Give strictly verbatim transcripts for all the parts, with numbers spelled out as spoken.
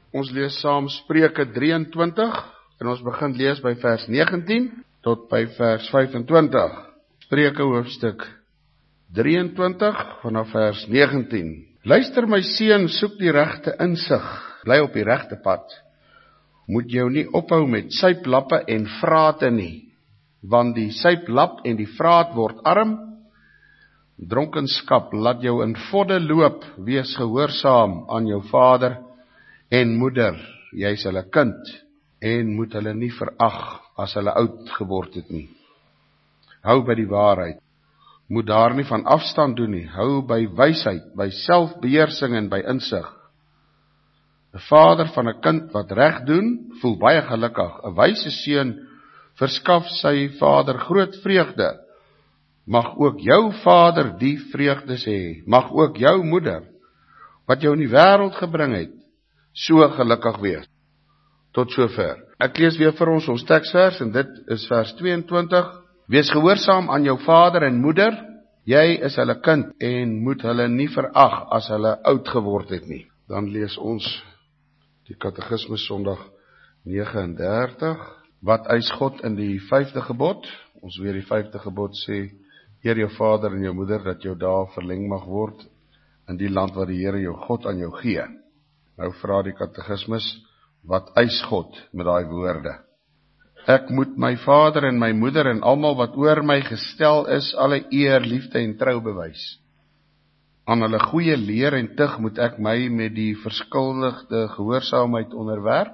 Ons lees saam Spreuke drieëntwintig en ons begin lees by vers negentien tot by vers vyfentwintig. Spreuke hoofstuk drieëntwintig vanaf vers negentien. Luister my seun, soek die regte insig, bly op die regte pad. Moet jou nie ophou met suiplappe en vrate nie, want die suiplap en die vraat word arm. Dronkenskap laat jou in vodde loop, wees gehoorsaam aan jou vader en moeder, jy is hulle kind, en moet hulle nie verag as hulle oud geword het nie. Hou by die waarheid, moet daar nie van afstand doen nie, hou by wysheid, by selfbeheersing en by insig. 'n Vader van 'n kind wat reg doen, voel baie gelukkig. 'n Wyse seun verskaf sy vader groot vreugde. Mag ook jou vader die vreugdes hê, mag ook jou moeder, wat jou in die wêreld gebring het, so gelukkig wees. Tot sover. Ek lees weer vir ons ons teksvers, en dit is vers tweeëntwintig. Wees gehoorsaam aan jou vader en moeder, jy is hulle kind, en moet hulle nie verag as hulle oud geword het nie. Dan lees ons die Katekismus Sondag nege en dertig. Wat eis God in die vyfde gebod? Ons weer die vyfde gebod sê, eer jou vader en jou moeder, dat jou dae verleng mag word in die land wat die Here jou God aan jou gee. Nou vra die Katekismus, wat eis God met daai woorde? Ek moet my vader en my moeder en almal wat oor my gestel is, alle eer, liefde en trou bewys. Aan hulle goeie leer en tug moet ek my met die verskuldigde gehoorsaamheid onderwerp,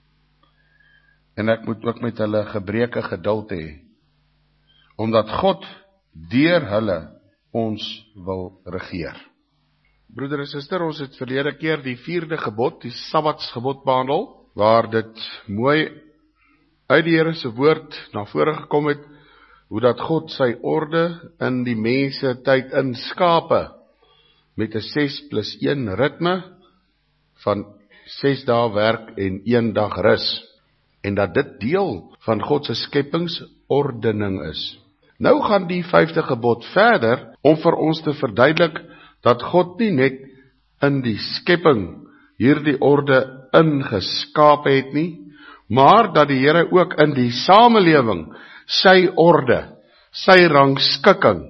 en ek moet ook met hulle gebreke geduld hê, omdat God deur hulle ons wil regeer. Broeder en suster, ons het verlede keer die vierde gebod, die Sabbatsgebod behandel, waar dit mooi uit die Here se woord na vore gekom het, hoe dat God sy orde in die mense tyd inskape, met 'n ses plus een ritme, van ses dae werk en een dag rus, en dat dit deel van God se skepingsordening is. Nou gaan die vyfde gebod verder, om vir ons te verduidelik, dat God nie net in die skepping hierdie orde ingeskape het nie, maar dat die Here ook in die samelewing sy orde, sy rangskikking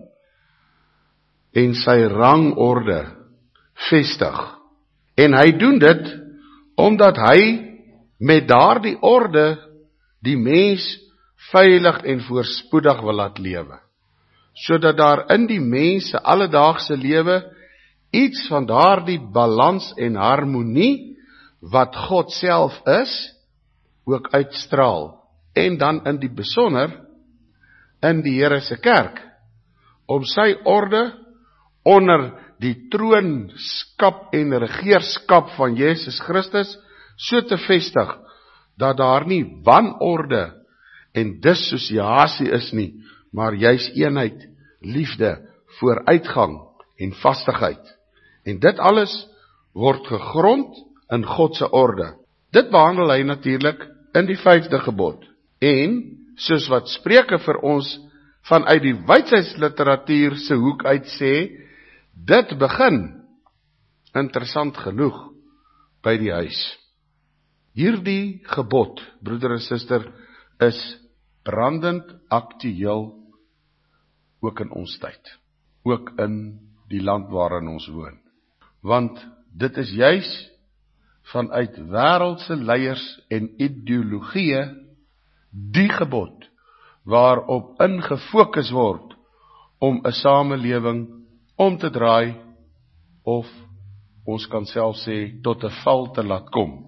en sy rangorde vestig. En hy doen dit omdat hy met daardie orde die mens veilig en voorspoedig wil laat lewe, sodat daar in die mens se alledaagse lewe iets van daardie balans en harmonie wat God self is, ook uitstraal, en dan in die besonder in die Here se kerk, om sy orde onder die troonskap en regeerskap van Jesus Christus so te vestig, dat daar nie wanorde en dissosiasie is nie, maar juis eenheid, liefde, vooruitgang en vastigheid. En dit alles word gegrond in God se orde. Dit behandel hy natuurlik in die vyfde gebod. En, soos wat Spreuke vir ons vanuit die wysheidsliteratuur se hoek uit sê, dit begin, interessant genoeg, by die huis. Hierdie gebod, broeder en suster, is brandend aktueel ook in ons tyd, ook in die land waarin ons woon. Want dit is juis vanuit wêreldse leiers en ideologieë die gebod waarop ingefokus word om 'n samelewing om te draai, of ons kan self sê tot 'n val te laat kom,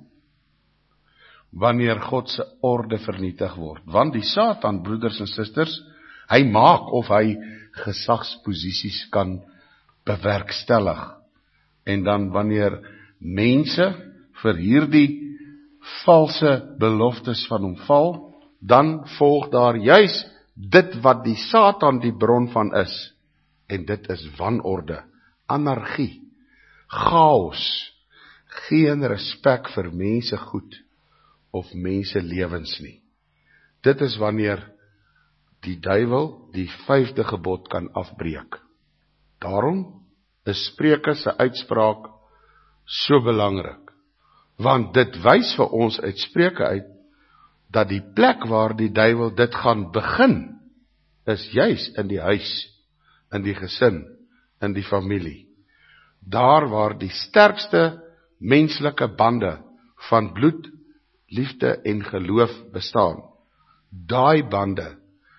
wanneer God se orde vernietig word. Want die Satan, broeders en susters, hy maak of hy gesagsposisies kan bewerkstellig. En dan wanneer mense vir hierdie valse beloftes van hom val, dan volg daar juis dit wat die Satan die bron van is. En dit is wanorde, anargie, chaos, geen respek vir mense goed of mense lewens nie. Dit is wanneer die duiwel die vyfde gebod kan afbreek. Daarom is Spreuke se uitspraak so belangrik, Want dit wys vir ons uit Spreuke uit, dat die plek waar die duiwel dit gaan begin, is juis in die huis, in die gesin, in die familie. Daar waar die sterkste menslike bande van bloed, liefde en geloof bestaan, daai bande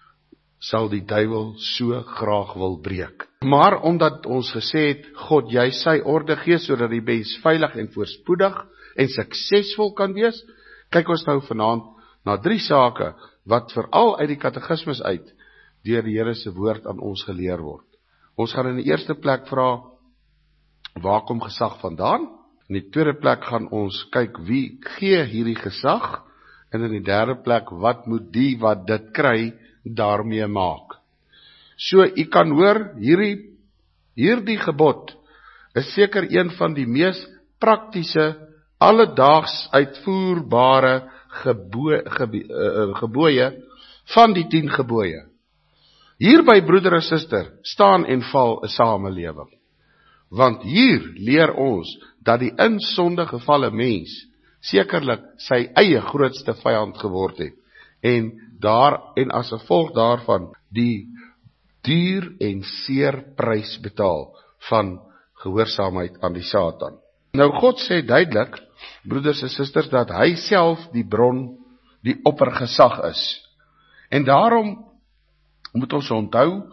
sal die duiwel so graag wil breek. Maar omdat ons gesê het, God jy sy orde gee, sodat die mens veilig en voorspoedig en suksesvol kan wees, kyk ons nou vanaand na drie sake, wat veral uit die katekismes uit, deur die Here se woord aan ons geleer word. Ons gaan in die eerste plek vra, waar kom gesag vandaan? In die tweede plek gaan ons kyk, wie gee hierdie gesag? En in die derde plek, wat moet die wat dit kry, daarmee maak? So, u kan hoor, hierdie, hierdie gebod, is seker een van die mees praktiese, alledaags uitvoerbare gebo, gebo, uh, gebooie van die tien gebooie. Hierby, broeder en suster, staan en val 'n samelewing. Want hier leer ons dat die in sonde gevalle mens sekerlik sy eie grootste vyand geword het en daar en as gevolg daarvan die duur en seer prys betaal van gehoorsaamheid aan die Satan. Nou God sê duidelik, broeders en susters, dat hy self die bron, die oppergesag is. En daarom moet ons onthou,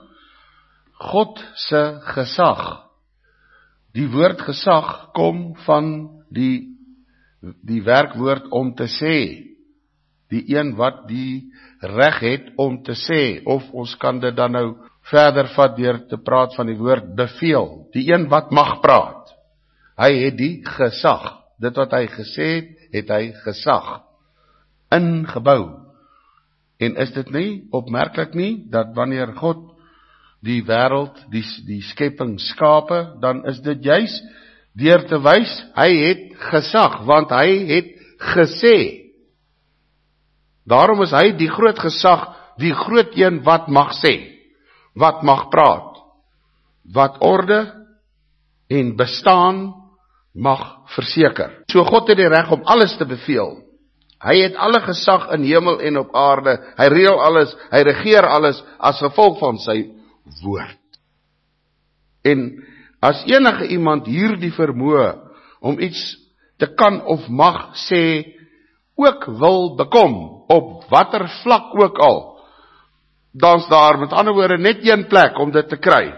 God se gesag. Die woord gesag kom van die, die werkwoord om te sê. Die een wat die reg het om te sê, of ons kan dit dan nou verder vat deur te praat van die woord beveel. Die een wat mag praat. Hy het die gesag. Dit wat hy gesê het, het hy gesag ingebou. En is dit nie opmerklik nie, dat wanneer God die wêreld, die, die skepping skape, dan is dit juis deur te wys, hy het gesag, want hy het gesê. Daarom is hy die groot gesag, die groot een wat mag sê, wat mag praat, wat orde en bestaan mag verseker. So God het die reg om alles te beveel. Hy het alle gesag in hemel en op aarde, hy reël alles, hy regeer alles, as gevolg van sy woord. En as enige iemand hierdie vermoë om iets te kan of mag sê, ook wil bekom, op watter vlak ook al, dan's daar met ander woorde net een plek om dit te kry.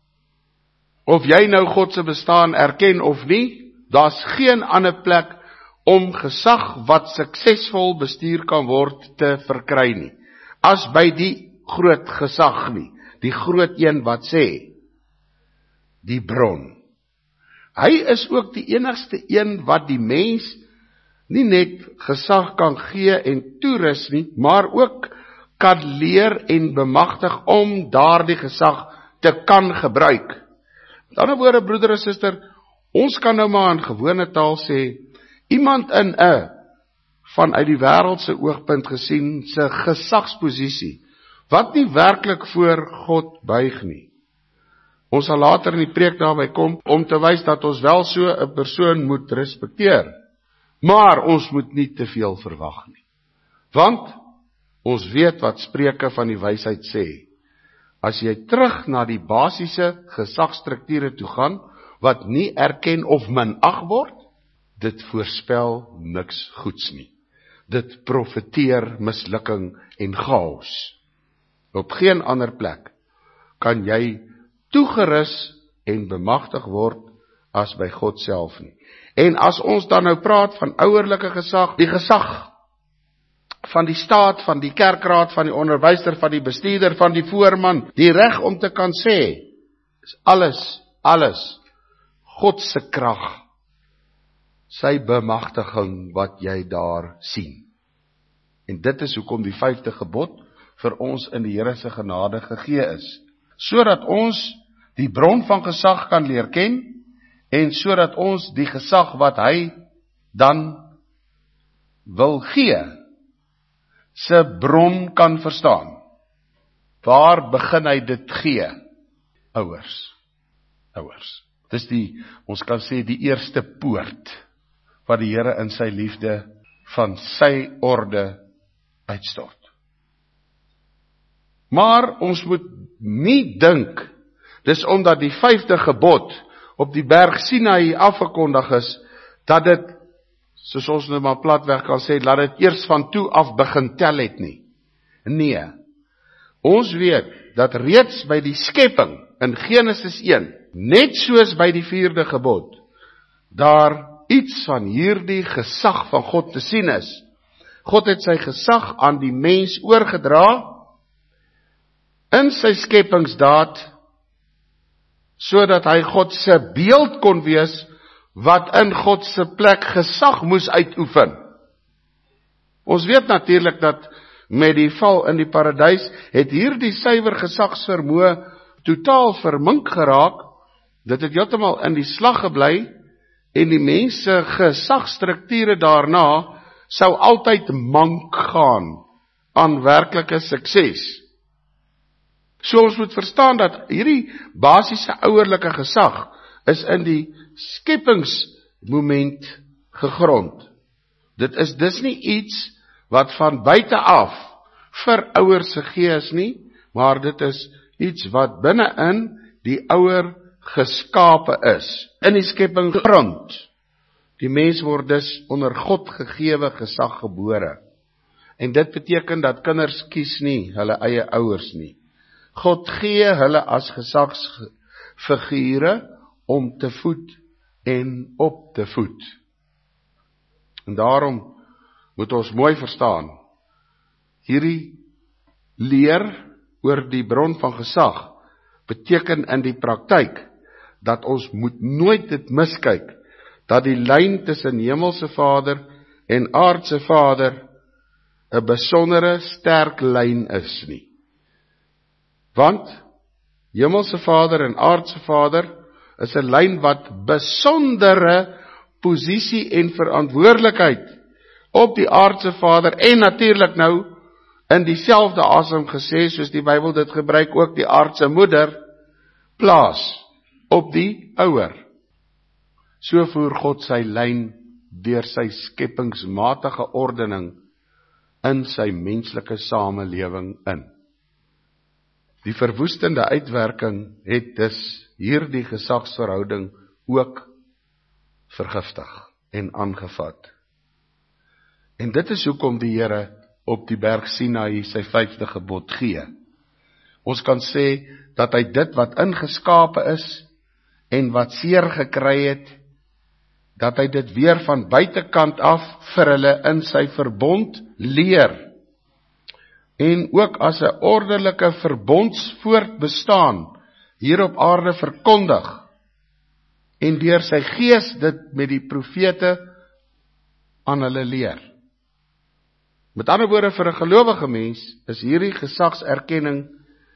Of jy nou God se bestaan erken of nie, daar's geen ander plek om gesag wat suksesvol bestuur kan word te verkry nie, as by die groot gesag nie, die groot een wat sê, die bron. Hy is ook die enigste een wat die mens nie net gesag kan gee en toerus nie, maar ook kan leer en bemagtig om daardie gesag te kan gebruik. Met ander woorde, broeder en suster, ons kan nou maar in gewone taal sê, iemand in 'n vanuit die wêreldse oogpunt gesien se gesagsposisie, wat nie werklik voor God buig nie. Ons sal later in die preek daarby kom, om te wys dat ons wel so 'n persoon moet respekteer, maar ons moet nie te veel verwag nie. Want ons weet wat Spreuke van die wysheid sê, as jy terug na die basiese gesagstrukture toe gaan, wat nie erken of minag word, dit voorspel niks goeds nie. Dit profeteer mislukking en chaos. Op geen ander plek kan jy toegerus en bemagtig word as by God self nie. En as ons dan nou praat van ouerlike gesag, die gesag van die staat, van die kerkraad, van die onderwyser, van die bestuurder, van die voorman, die reg om te kan sê, is alles, alles God se krag, sy bemagtiging wat jy daar sien. En dit is hoekom die vyfde gebod vir ons in die Here se genade gegee is, sodat ons die bron van gesag kan leer ken, en sodat ons die gesag wat hy dan wil gee, se bron kan verstaan. Waar begin hy dit gee? Ouers. Ouers. Dis die, ons kan sê die eerste poort wat die Here in sy liefde van sy orde uitstort. Maar ons moet nie dink, dis omdat die vyfde gebod op die berg Sinaï afgekondig is, dat dit, soos ons nou maar platweg kan sê, laat dit eers van toe af begin tel het nie. Nee, ons weet, dat reeds by die skepping, in Genesis een, net soos by die vierde gebod, daar iets van hierdie gesag van God te sien is. God het sy gesag aan die mens oorgedra, in sy skepingsdaad, sodat hy God se beeld kon wees, wat in God se plek gesag moes uitoefen. Ons weet natuurlik dat met die val in die paradys, het hierdie suiwer gesagsvermoë totaal vermink geraak, dit het heeltemal in die slag gebly, en die mense gesagstrukture daarna, sou altyd mank gaan, aan werklike sukses. So ons moet verstaan dat hierdie basiese ouerlike gesag, is in die skepingsmoment gegrond. Dit is dus nie iets, wat van buite af, vir ouers gegee is nie, maar dit is iets wat binnein die ouer geskape is, in die skepping grond. Die mens word dus onder God gegewe gesag gebore. En dit beteken dat kinders kies nie hulle eie ouers nie. God gee hulle as gesagsfigure om te voed en op te voed. En daarom moet ons mooi verstaan, hierdie leer oor die bron van gesag, beteken in die praktyk, dat ons moet nooit dit miskyk, dat die lyn tussen hemelse Vader en aardse Vader, 'n besondere sterk lyn is nie. Want, hemelse Vader en aardse Vader, is 'n lyn wat besondere posisie en verantwoordelikheid op die aardse Vader, en natuurlik nou, in dieselfde asem gesê, soos die Bybel dit gebruik, ook die aardse moeder, plaas op die ouer. So voer God sy lyn deur sy skepingsmatige ordening in sy menslike samelewing in. Die verwoestende uitwerking het dus hierdie gesagsverhouding ook vergiftig en aangevat. En dit is hoekom die Here op die berg Sinaï sy vyfde gebod gee. Ons kan sê dat hy dit wat ingeskape is en wat seer gekry het, dat hy dit weer van buitekant af vir hulle in sy verbond leer. En ook as 'n ordelike verbondsvoortbestaan hier op aarde verkondig, en deur sy gees dit met die profete aan hulle leer. Met ander woorde, vir 'n gelowige mens is hierdie gesagserkenning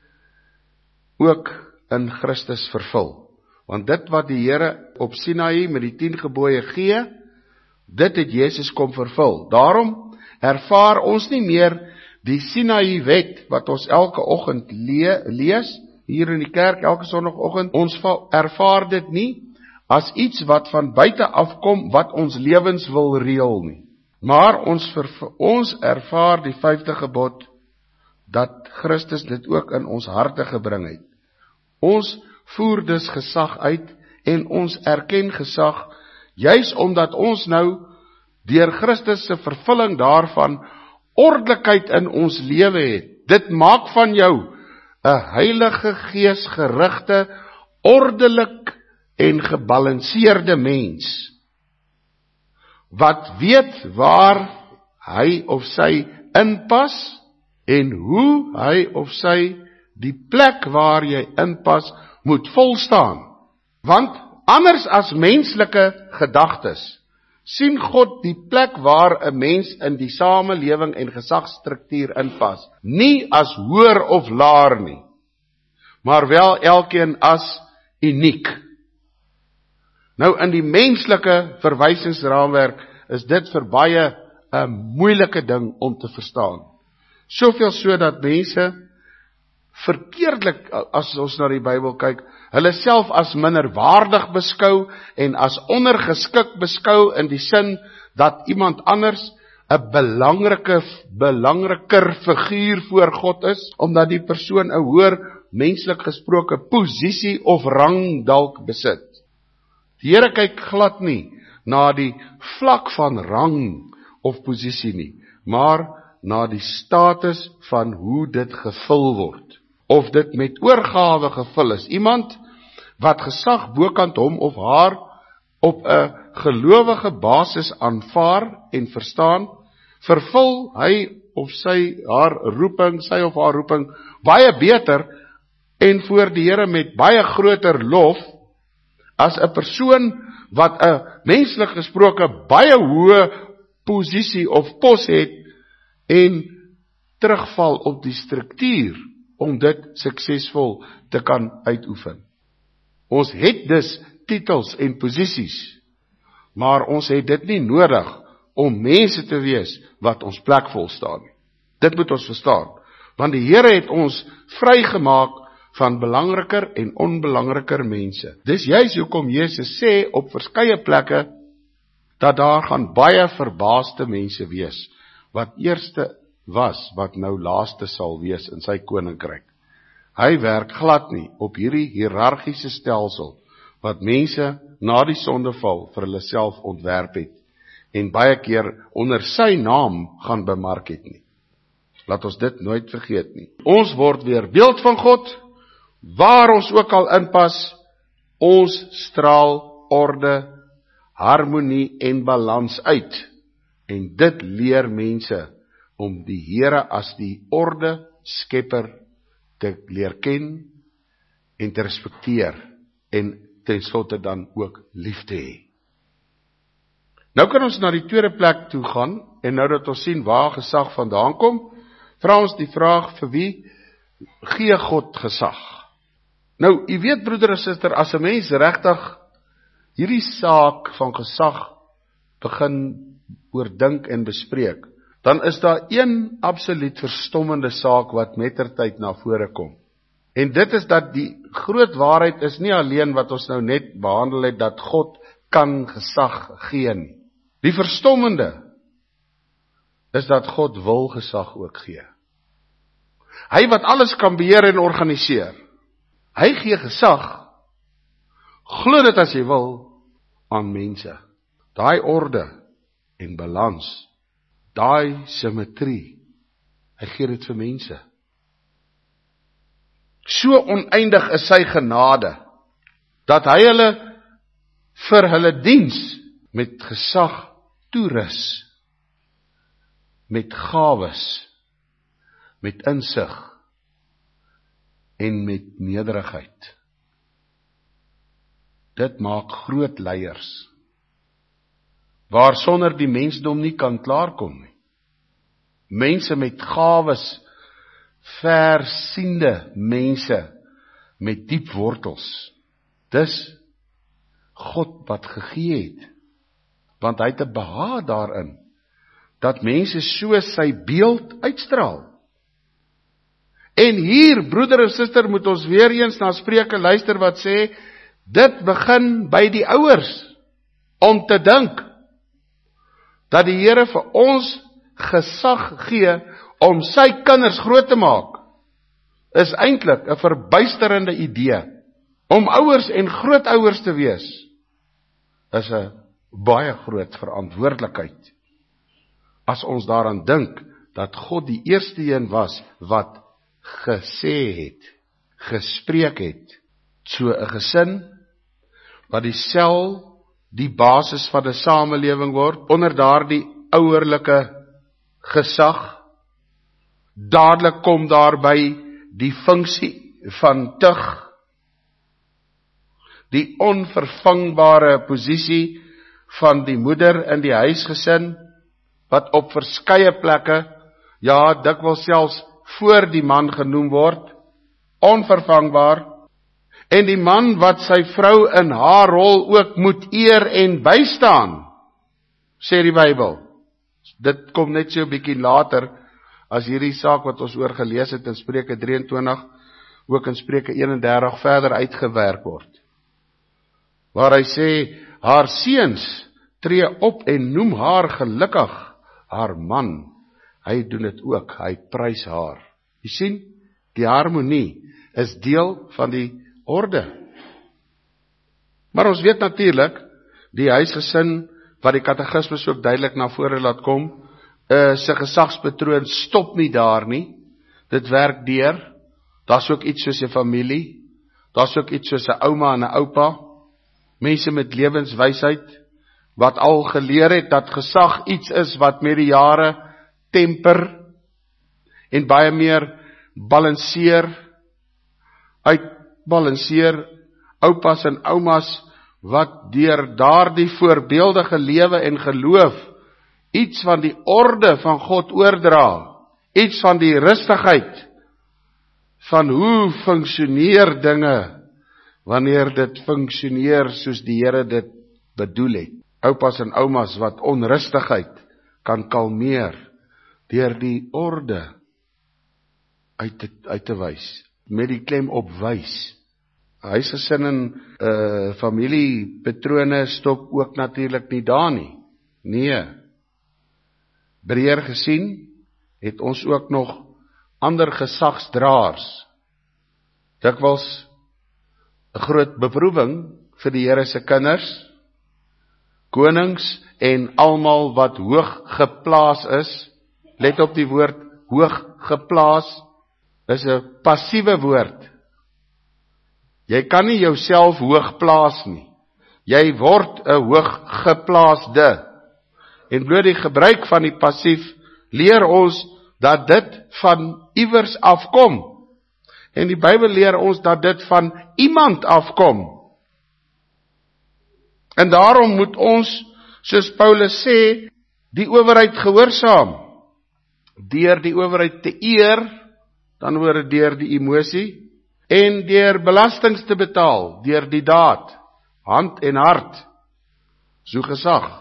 ook in Christus vervul. Want dit wat die Here op Sinaï met die tien gebooie gee, dit het Jesus kom vervul. Daarom ervaar ons nie meer die Sinaï wet wat ons elke oggend le- lees, hier in die kerk elke sonnagoggend, ons ervaar dit nie as iets wat van buite afkom wat ons lewens wil reël nie. Maar ons, ver, ons ervaar die vyfde gebod, dat Christus dit ook in ons harte gebring het. Ons voer dus gesag uit, en ons erken gesag, juis omdat ons nou, deur Christus se vervulling daarvan, ordelikheid in ons lewe het. Dit maak van jou 'n Heilige Gees gerigte, ordelik en gebalanseerde mens, wat weet waar hy of sy inpas, en hoe hy of sy die plek waar jy inpas, moet volstaan. Want anders as menslike gedagtes, sien God die plek waar 'n mens in die samelewing en gesagsstruktuur inpas, nie as hoër of laer nie, maar wel elkeen as uniek. Nou in die menslike verwysingsraamwerk is dit vir baie 'n moeilike ding om te verstaan. Soveel so dat mense verkeerdelik, as ons na die Bybel kyk, hulle self as minderwaardig beskou en as ondergeskik beskou in die sin dat iemand anders 'n belangrike, belangriker figuur voor God is, omdat die persoon 'n hoër menslik gesproke posisie of rang dalk besit. Die Here kyk glad nie na die vlak van rang of posisie nie, maar na die status van hoe dit gevul word, of dit met oorgawe gevul is. Iemand wat gesag bokant hom of haar op 'n gelowige basis aanvaar en verstaan, vervul hy of sy haar roeping, sy of haar roeping baie beter en voor die Here met baie groter lof as 'n persoon wat 'n menslik gesproke baie hoë posisie of pos het en terugval op die struktuur om dit suksesvol te kan uitoefen. Ons het dus titels en posisies, maar ons het dit nie nodig om mense te wees wat ons plek vol staan nie. Dit moet ons verstaan, want die Here het ons vrygemaak van belangriker en onbelangriker mense. Dis juist hoekom Jesus sê op verskeie plekke dat daar gaan baie verbaasde mense wees, wat eerste was, wat nou laaste sal wees in sy koninkryk. Hy werk glad nie op hierdie hiërargiese stelsel, wat mense na die sondeval vir hulle self ontwerp het, en baie keer onder sy naam gaan bemark het nie. Laat ons dit nooit vergeet nie. Ons word weer beeld van God, waar ons ook al inpas, ons straal orde, harmonie en balans uit, en dit leer mense om die Here as die orde skepper te leer ken en te respekteer en ten slotte dan ook lief te hê. Nou kan ons na die tweede plek toe gaan en nou dat ons sien waar gesag vandaan kom, vra ons die vraag, vir wie gee God gesag? Nou, u weet broeder en suster, as 'n mens regtig hierdie saak van gesag begin oordink en bespreek, dan is daar een absoluut verstommende saak wat mettertyd na vore kom. En dit is dat die groot waarheid is nie alleen wat ons nou net behandel het, dat God kan gesag gee nie. Die verstommende is dat God wil gesag ook gee. Hy wat alles kan beheer en organiseer, hy gee gesag, glo dit as jy wil, aan mense. Daai orde en balans, daai simmetrie, hy gee dit vir mense. So oneindig is sy genade, dat hy hulle vir hulle diens met gesag toerus, met gawes, met insig en met nederigheid. Dit maak groot leiers, waar sonder die mensdom nie kan klaarkom nie. Mense met gawes, versiende mense met diep wortels. Dis God wat gegee het, want hy het 'n behaag daarin, dat mense so sy beeld uitstraal. En hier, broeder en suster, moet ons weer eens na Spreuke luister wat sê, dit begin by die ouers, om te dink, dat die Here vir ons gesag gee, om sy kinders groot te maak, is eintlik 'n verbuisterende idee. Om ouers en grootouers te wees, is 'n baie groot verantwoordelikheid. As ons daaraan dink, dat God die eerste een was, wat gesê het, gespreek het, so 'n gesin, wat die sel, die basis van 'n samelewing word, onder daardie ouerlike gesag, dadelik kom daarby die funksie van tug, die onvervangbare posisie van die moeder in die huisgesin, wat op verskeie plekke, ja, dikwels selfs voor die man genoem word, onvervangbaar, en die man wat sy vrou in haar rol ook moet eer en bystaan, sê die Bybel. Dit kom net so 'n bietjie later, as hierdie saak wat ons oor gelees het in Spreuke drieëntwintig, ook in Spreuke eenendertig verder uitgewerk word. Waar hy sê, haar seuns tree op en noem haar gelukkig, haar man, hy doen dit ook, hy prys haar. Jy sien, die harmonie is deel van die orde. Maar ons weet natuurlik, die huisgesin, wat die katekismes ook duidelik na vore laat kom, uh, sy gesagspatroon stop nie daar nie, dit werk deur, daar's ook iets soos 'n familie, daar's ook iets soos 'n ouma en 'n oupa, mense met lewenswysheid, wat al geleer het dat gesag iets is wat met die jare temper en baie meer balanseer, uitbalanseer, oupas en oumas wat deur daardie voorbeeldige lewe en geloof iets van die orde van God oordra, iets van die rustigheid van hoe funksioneer dinge wanneer dit funksioneer soos die Here dit bedoel het. Oupas en oumas wat onrustigheid kan kalmeer deur die orde uit te, uit te wys, met die klem op wys. Huisgesin en uh, familiepatrone stop ook natuurlik nie daar nie. Nee. Breër gesien het ons ook nog ander gesagsdraers. Dikwels 'n groot beproewing vir die Here se kinders, konings en almal wat hoog geplaas is. Let op die woord hoog geplaas, is 'n passiewe woord. Jy kan nie jouself hoog plaas nie. Jy word 'n hoog geplaasde. En bloot die gebruik van die passief leer ons dat dit van iewers afkom. En die Bybel leer ons dat dit van iemand afkom. En daarom moet ons, soos Paulus sê, die owerheid gehoorsaam. Deur die owerheid te eer, dan word deur die emosie, en deur belastings te betaal, deur die daad, hand en hart, so gesag.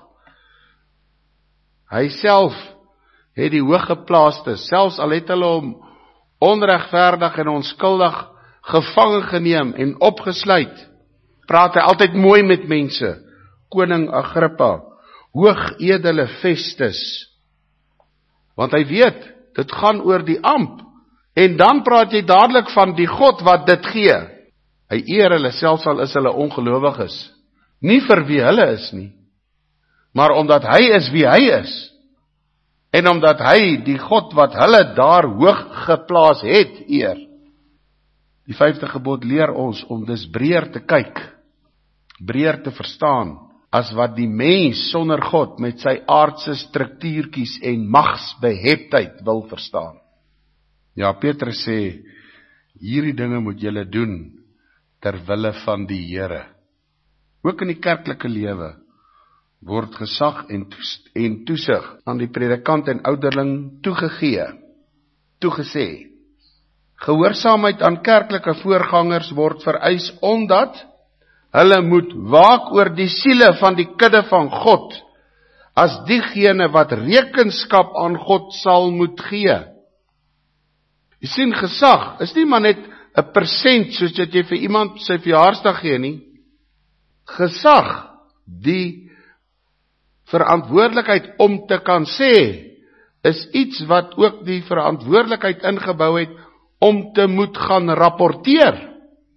Hy self het die hooggeplaaste, selfs al het hulle hom onregverdig en onskuldig gevange geneem en opgesluit, praat hy altyd mooi met mense, koning Agrippa, hoogedele Festus, want hy weet, dit gaan oor die amp, en dan praat jy dadelik van die God wat dit gee. Hy eer hulle, selfs al is hulle ongelowig is, nie vir wie hulle is nie, maar omdat hy is wie hy is, en omdat hy die God wat hulle daar hoog geplaas het, eer. Die vyfde gebod leer ons om dus breër te kyk, breër te verstaan, as wat die mens sonder God met sy aardse struktuurtjies en magsbeheptheid wil verstaan. Ja, Petrus sê, hierdie dinge moet julle doen, ter wille van die Here. Ook in die kerklike lewe, word gesag en, toes, en toesig aan die predikant en ouderling toegegee, toegesê. Gehoorsaamheid aan kerklike voorgangers word vereis omdat hulle moet waak oor die siele van die kudde van God, as diegene wat rekenskap aan God sal moet gee. Jy sien, gesag is nie maar net 'n persent soos dat jy vir iemand sy verjaarsdag gee nie. Gesag, die verantwoordelikheid om te kan sê, is iets wat ook die verantwoordelikheid ingebou het om te moet gaan rapporteer.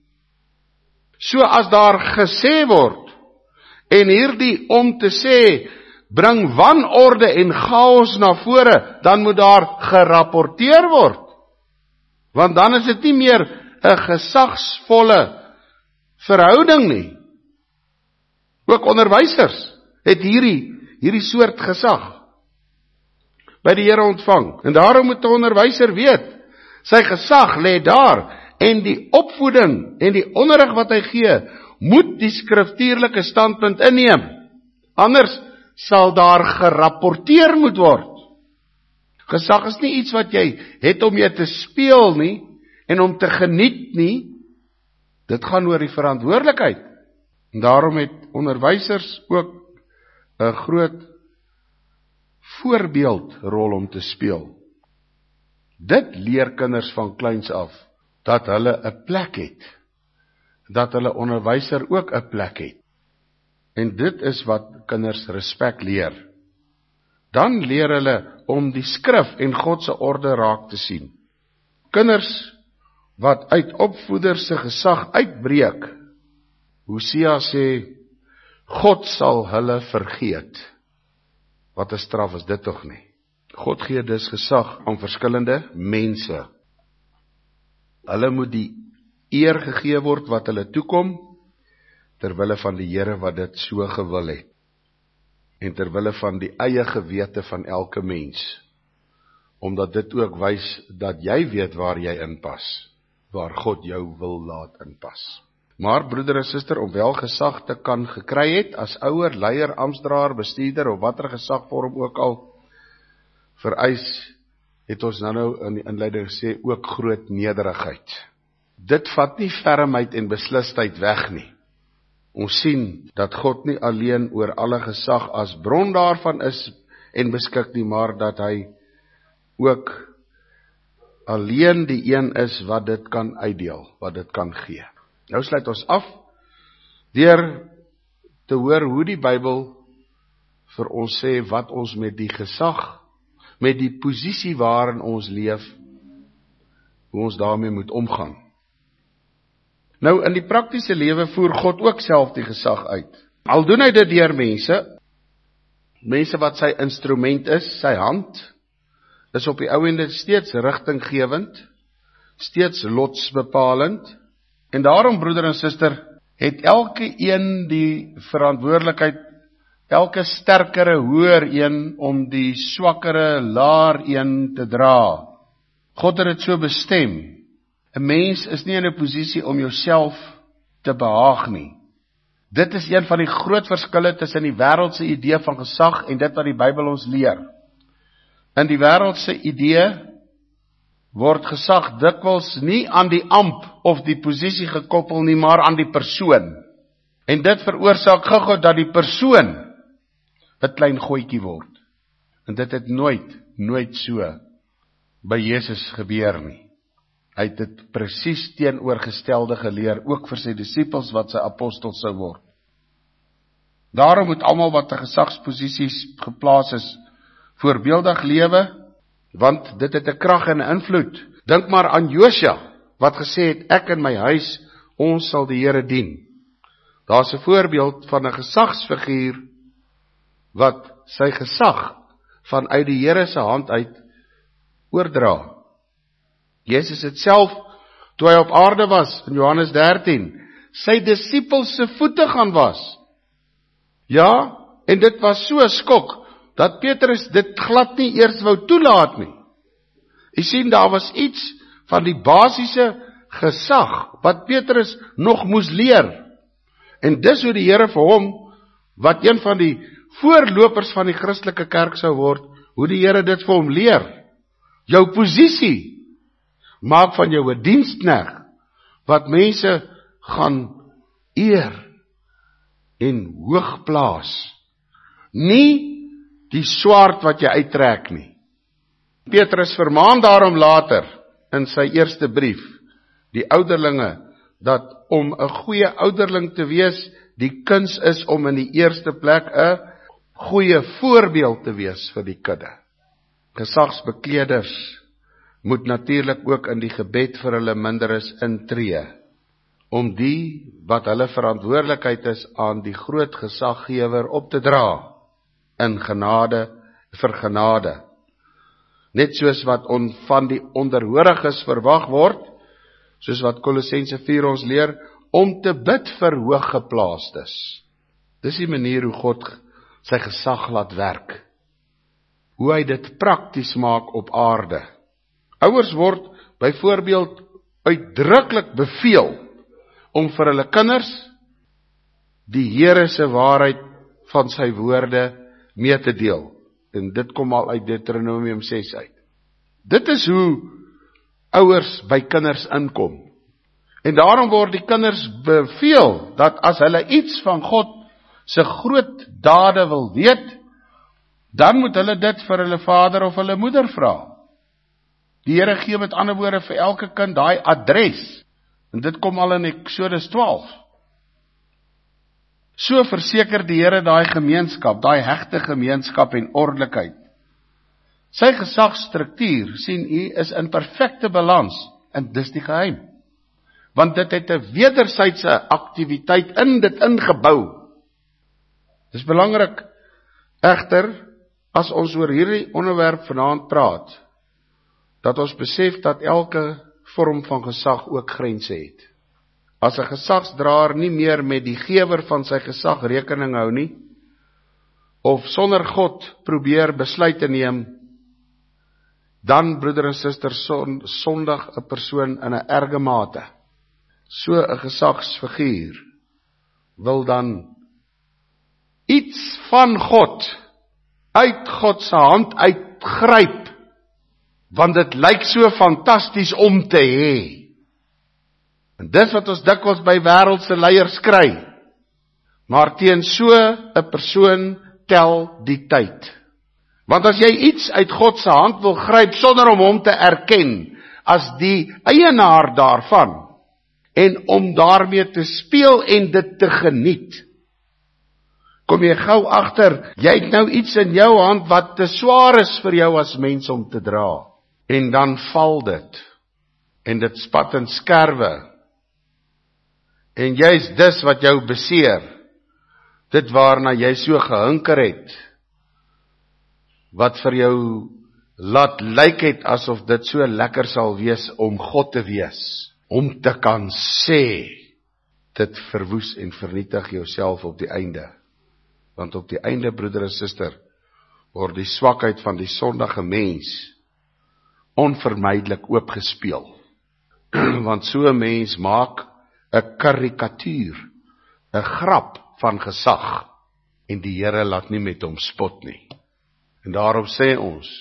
So as daar gesê word, en hierdie om te sê, bring wanorde en chaos na vore, dan moet daar gerapporteer word. Want dan is dit nie meer 'n gesagsvolle verhouding nie. Ook onderwysers het hierdie, hierdie soort gesag by die Here ontvang. En daarom moet 'n onderwyser weet, sy gesag lê daar, en die opvoeding en die onderrig wat hy gee, moet die skriftuurlike standpunt inneem. Anders sal daar gerapporteer moet word. Gesag is nie iets wat jy het om jy te speel nie, en om te geniet nie. Dit gaan oor die verantwoordelikheid. En daarom het onderwysers ook 'n groot voorbeeldrol om te speel. Dit leer kinders van kleins af, dat hulle 'n plek het, dat hulle onderwyser ook 'n plek het. En dit is wat kinders respek leer. Dan leer hulle om die skrif en God se orde raak te sien. Kinders wat uit opvoeders se gesag uitbreek, Hosea sê, God sal hulle vergeet. Wat 'n straf is dit tog nie? God gee dus gesag aan verskillende mense. Hulle moet die eer gegee word wat hulle toekom, terwille van die Here wat dit so gewil het, en terwille van die eie gewete van elke mens, omdat dit ook wys dat jy weet waar jy inpas, waar God jou wil laat inpas. Maar broeder en suster, om wel gesag te kan gekry het, as ouer, leier, amptdraer, bestuurder, of watter gesagvorm ook al vereis, het ons nou nou in die inleiding gesê, ook groot nederigheid. Dit vat nie fermheid en beslistheid weg nie. Ons sien dat God nie alleen oor alle gesag as bron daarvan is en beskik nie, maar dat hy ook alleen die een is wat dit kan uitdeel, wat dit kan gee. Nou sluit ons af deur te hoor hoe die Bybel vir ons sê wat ons met die gesag, met die posisie waarin ons leef, hoe ons daarmee moet omgaan. Nou in die praktiese lewe voer God ook self die gesag uit. Al doen hy dit deur mense, mense wat sy instrument is, sy hand, is op die ou ende steeds rigtinggewend, steeds lotsbepalend, en daarom broeder en suster, het elke een die verantwoordelikheid, elke sterkere hoër een om die swakkere laer een te dra. God het dit so bestem. 'n Mens is nie in 'n posisie om jouself te behaag nie. Dit is een van die groot verskille tussen die wêreldse idee van gesag en dit wat die Bybel ons leer. In die wêreldse idee word gesag dikwels nie aan die amp of die posisie gekoppel nie, maar aan die persoon. En dit veroorsaak gou-gou dat die persoon 'n klein gooitjie word. En dit het nooit, nooit so by Jesus gebeur nie. Hy het dit presies teenoorgestelde geleer, ook vir sy disippels wat sy apostels sou word. Daarom moet almal wat 'n gesagsposisies geplaas is, voorbeeldig lewe, want dit het 'n krag en 'n invloed. Dink maar aan Josua, wat gesê het, ek en my huis, ons sal die Here dien. Daar's 'n voorbeeld van 'n gesagsfiguur, wat sy gesag vanuit die Here se hand uit oordra. Jesus het self, toe hy op aarde was, in Johannes dertien, sy disippels se voete gaan was. Ja, en dit was so 'n skok, dat Petrus dit glad nie eers wou toelaat nie. Jy sien, daar was iets van die basiese gesag, wat Petrus nog moes leer. En dis hoe die Here vir hom, wat een van die voorlopers van die Christelike kerk sou word, hoe die Here dit vir hom leer. Jou posisie, maak van jou 'n diensknegt, wat mense gaan eer en hoog plaas. Nie die swaard wat jy uittrek nie. Petrus vermaan daarom later, in sy eerste brief, die ouderlinge, dat om 'n goeie ouderling te wees, die kuns is om in die eerste plek 'n goeie voorbeeld te wees vir die kudde. Gesagsbekleders moet natuurlik ook in die gebed vir hulle minderes intree, om die wat hulle verantwoordelikheid is aan die groot gesaggewer op te dra, in genade vir genade. Net soos wat on, van die onderhoriges verwag word, soos wat Kolossense vier ons leer, om te bid vir hooggeplaastes. Dis die manier hoe God sy gesag laat werk, hoe hy dit prakties maak op aarde. Ouers word byvoorbeeld uitdruklik beveel om vir hulle kinders die Here se waarheid van sy woorde mee te deel. En dit kom al uit Deuteronomium ses uit. Dit is hoe ouers by kinders inkom. En daarom word die kinders beveel dat as hulle iets van God se groot dade wil weet, dan moet hulle dit vir hulle vader of hulle moeder vra. Die Here gee met ander woorde vir elke kind daai adres. En dit kom al in Eksodus twaalf. So verseker die Here daai gemeenskap, daai hegte gemeenskap en ordelikheid. Sy gesagsstruktuur, sien u, is in perfekte balans, en dis die geheim. Want dit het 'n wederwysige aktiwiteit in dit ingebou. Dis belangrik, egter, as ons oor hierdie onderwerp vanaand praat, dat ons besef dat elke vorm van gesag ook grense het. As 'n gesagsdraer nie meer met die gewer van sy gesag rekening hou nie, of sonder God probeer besluite neem, dan, broeder en suster, son, sondig 'n persoon in 'n erge mate. So 'n gesagsfiguur wil dan iets van God uit God se hand uitgryp, want dit lyk so fantasties om te hê. En dis wat ons dikwels by wêreldse leiers kry. Maar teen so 'n persoon tel die tyd. Want as jy iets uit God se hand wil gryp sonder om hom te erken as die eienaar daarvan, en om daarmee te speel en dit te geniet, kom jy gou agter, jy het nou iets in jou hand wat te swaar is vir jou as mens om te dra. En dan val dit, en dit spat in skerwe. En jy's dis wat jou beseer, dit waarna jy so gehinker het, wat vir jou laat lyk het asof dit so lekker sal wees om God te wees, om te kan sê, dit verwoes en vernietig jouself op die einde. Want op die einde, broeder en suster, word die swakheid van die sondige mens onvermydelik oopgespeel. Want so 'n mens maak 'n karikatuur, 'n grap van gesag, en die Here laat nie met hom spot nie. En daarom sê ons,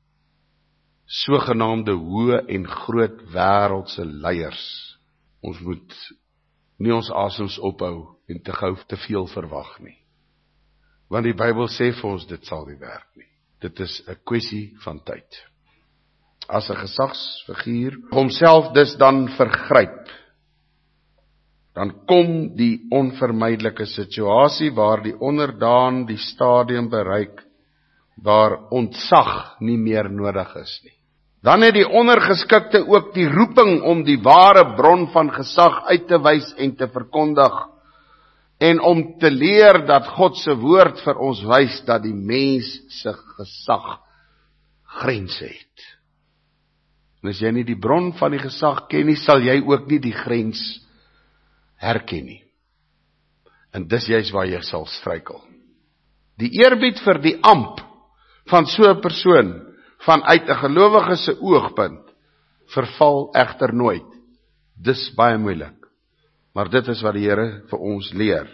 sogenaamde hoë en groot wêreldse leiers, ons moet nie ons asems ophou en te gou te veel verwag nie. Want die Bybel sê vir ons, dit sal nie werk nie. Dit is 'n kwessie van tyd. As 'n gesagsfiguur homself dus dan vergryp, dan kom die onvermydelike situasie waar die onderdaan die stadium bereik, waar ontsag nie meer nodig is nie. Dan het die ondergeskikte ook die roeping om die ware bron van gesag uit te wys en te verkondig, en om te leer dat God se woord vir ons wys dat die mens se gesag grense het. En as jy nie die bron van die gesag ken nie, sal jy ook nie die grens herken nie. En dis juist waar jy sal struikel. Die eerbied vir die amp van so 'n persoon, vanuit 'n gelowige se oogpunt, verval egter nooit. Dis baie moeilik. Maar dit is wat die Here vir ons leer.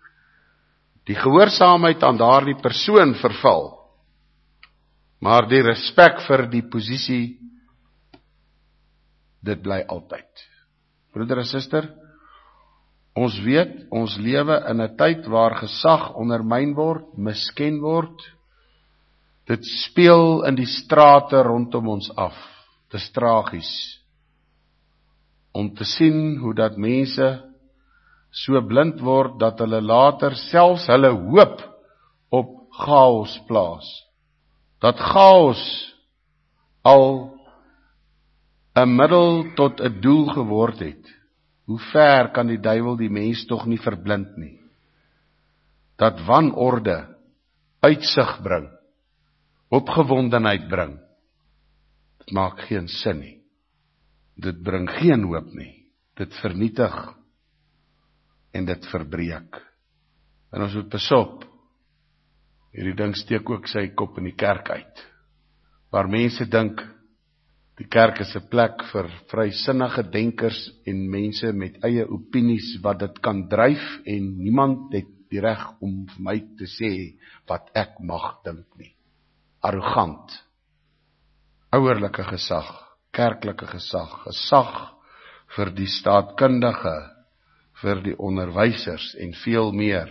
Die gehoorsaamheid aan daardie persoon verval, maar die respek vir die posisie, dit bly altyd. Broeder en suster, ons weet, ons lewe in 'n tyd waar gesag ondermyn word, misken word. Dit speel in die strate rondom ons af. Dit is tragies om te sien hoe dat mense so blind word dat hulle later selfs hulle hoop op chaos plaas. Dat chaos al 'n middel tot 'n doel geword het. Hoe ver kan die duiwel die mens tog nie verblind nie? Dat wanorde uitsig bring, opgewondenheid bring. Dit maak geen sin nie. Dit bring geen hoop nie. Dit vernietig en dit verbreek. En ons moet besop, hierdie ding steek ook sy kop in die kerk uit, waar mense dink, die kerk is 'n plek vir vrysinnige denkers en mense met eie opinies wat dit kan dryf, en niemand het die reg om vir my te sê wat ek mag dink nie. Arrogant, ouerlike gesag, kerklike gesag, gesag vir die staatkundige, vir die onderwysers en veel meer.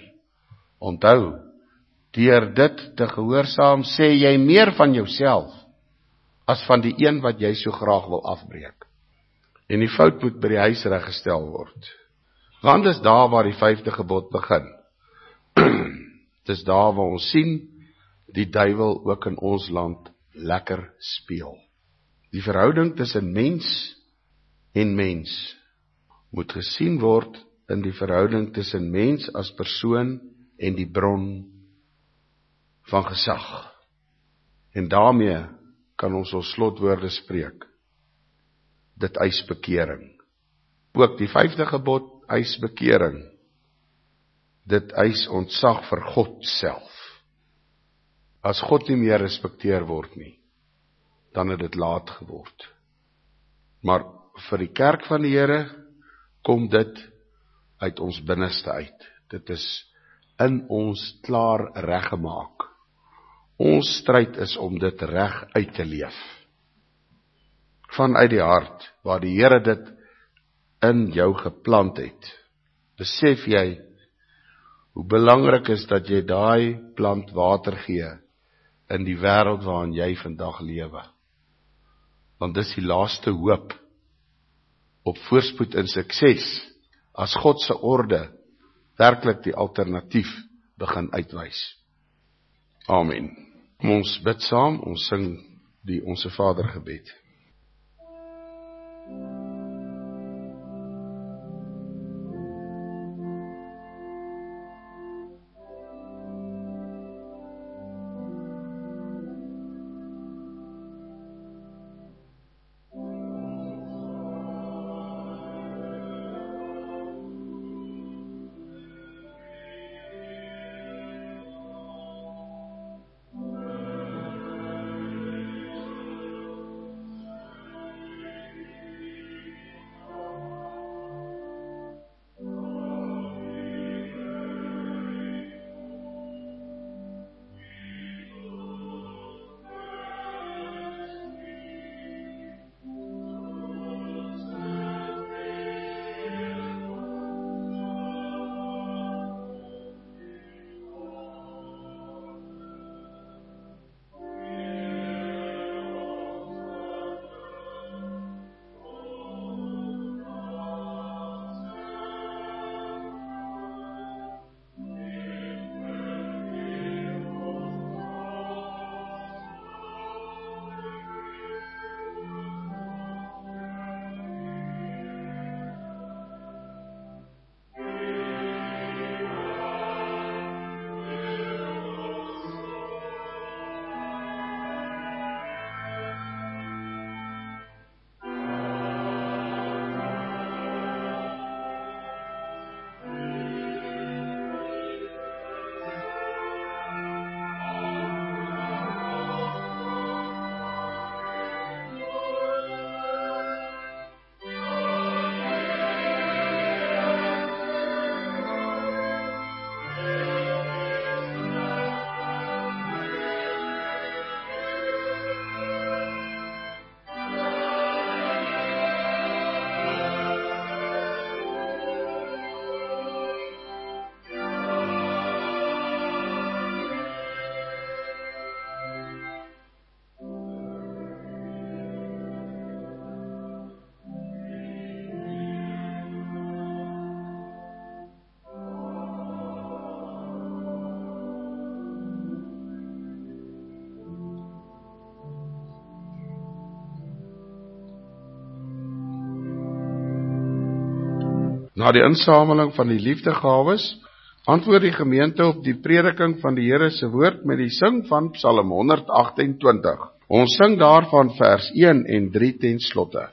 Onthou, deur dit te gehoorsaam sê jy meer van jouself as van die een wat jy so graag wil afbreek. En die fout moet by die huis reggestel word. Want dis daar waar die vyfde gebod begin. Dis daar waar ons sien, die duiwel ook in ons land lekker speel. Die verhouding tussen mens en mens moet gesien word in die verhouding tussen mens as persoon en die bron van gesag. En daarmee kan ons ons slotwoorde spreek. Dit eis bekering. Ook die vyfde gebod eis bekering. Dit eis ontzag vir God self. As God nie meer respekteer word nie, dan het dit laat geword. Maar vir die kerk van die Here kom dit uit ons binneste uit. Dit is in ons klaar reggemaak. Ons stryd is om dit reg uit te leef. Vanuit die hart, waar die Here dit in jou geplant het, besef jy hoe belangrik is dat jy daai plant water gee in die wêreld waarin jy vandag lewe. Want dis die laaste hoop op voorspoed en sukses, as God se orde werklik die alternatief begin uitwys. Amen. Kom ons bid saam, ons sing die Onse Vader gebed. Na die insameling van die liefdegawes, antwoord die gemeente op die prediking van die Here se woord met die sing van Psalm honderd agt-en-twintig. Ons sing daarvan vers een en drie ten slotte.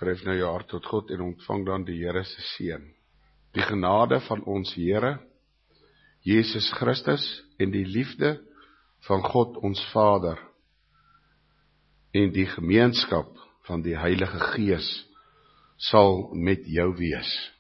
Verhef nou jou hart tot God en ontvang dan die Here se seën. Die genade van ons Here, Jesus Christus, en die liefde van God ons Vader, en die gemeenskap van die Heilige Gees, sal met jou wees.